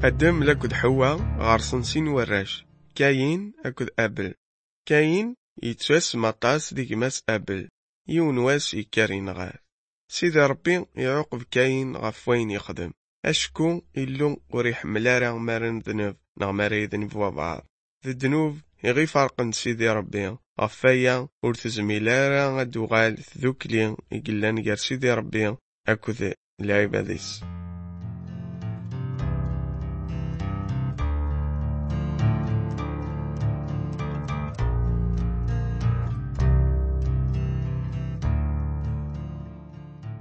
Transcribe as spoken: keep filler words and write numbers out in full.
أدم لكد حواء غارسن سين وراش كاين أكد أبل. كاين يتواس مطاس ديك ماس أبل يون واس يكارين غاف. سيدي ربي يعوقب كاين غف وين يخدم أشكو إلو وريح ملارا مارن ذنوب نغماري ذنب وبعض ذي ذنوب يغي فرقن سيدي ربي غفايا ورتزميلارا غدوغال ذوكلي يقلان غير سيدي ربي أكد العباديس.